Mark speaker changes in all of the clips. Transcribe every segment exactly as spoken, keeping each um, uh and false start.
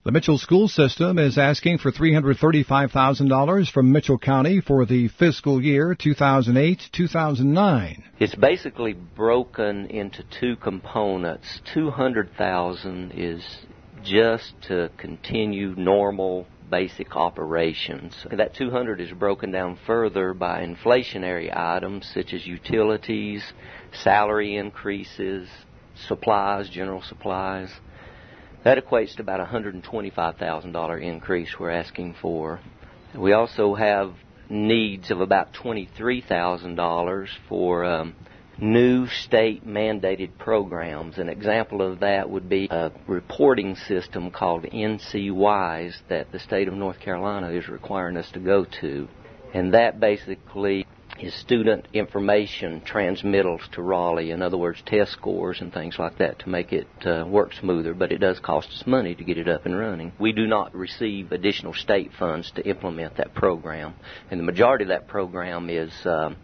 Speaker 1: The Mitchell School System is asking for three hundred thirty-five thousand dollars from Mitchell County for the fiscal year two thousand eight to two thousand nine.
Speaker 2: It's basically broken into two components. two hundred thousand dollars is just to continue normal basic operations. That two hundred is broken down further by inflationary items such as utilities, salary increases, supplies, general supplies. That equates to about a one hundred twenty-five thousand dollars increase we're asking for. We also have needs of about twenty-three thousand dollars for um, new state-mandated programs. An example of that would be a reporting system called N C WISE that the state of North Carolina is requiring us to go to. And that basically is student information transmittals to Raleigh. In other words, test scores and things like that to make it uh, work smoother, but it does cost us money to get it up and running. We do not receive additional state funds to implement that program, and the majority of that program is um,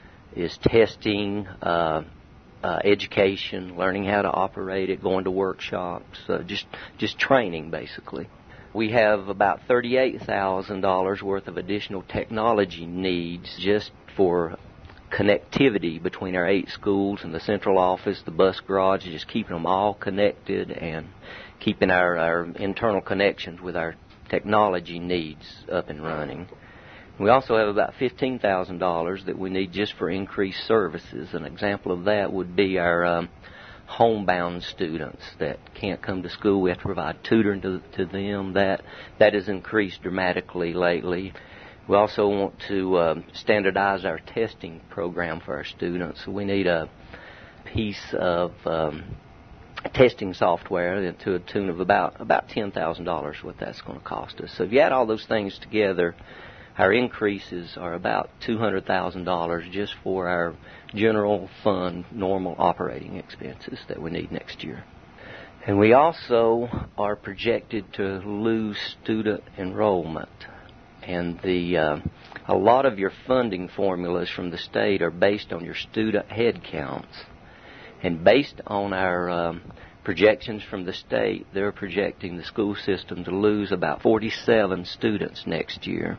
Speaker 2: is testing, uh, uh, education, learning how to operate it, going to workshops, uh, just just training basically. We have about thirty-eight thousand dollars worth of additional technology needs just for connectivity between our eight schools and the central office, the bus garage, just keeping them all connected and keeping our, our internal connections with our technology needs up and running. We also have about fifteen thousand dollars that we need just for increased services. An example of that would be our um, homebound students that can't come to school. We have to provide tutoring to, to them. That that has increased dramatically lately. We also want to um, standardize our testing program for our students. We need a piece of um, testing software to a tune of about about ten thousand dollars. What that's going to cost us. So if you add all those things together, our increases are about two hundred thousand dollars just for our general fund, normal operating expenses that we need next year. And we also are projected to lose student enrollment. And the uh, a lot of your funding formulas from the state are based on your student head counts. And based on our um, projections from the state, they're projecting the school system to lose about forty-seven students next year.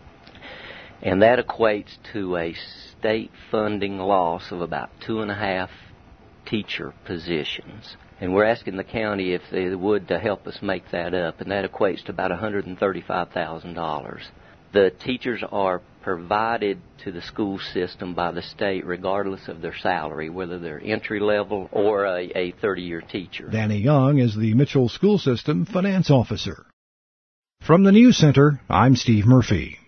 Speaker 2: And that equates to a state funding loss of about two and a half teacher positions. And we're asking the county if they would to help us make that up, and that equates to about one hundred thirty-five thousand dollars. The teachers are provided to the school system by the state regardless of their salary, whether they're entry level or a, a thirty-year teacher.
Speaker 1: Danny Young is the Mitchell School System Finance Officer. From the News Center, I'm Steve Murphy.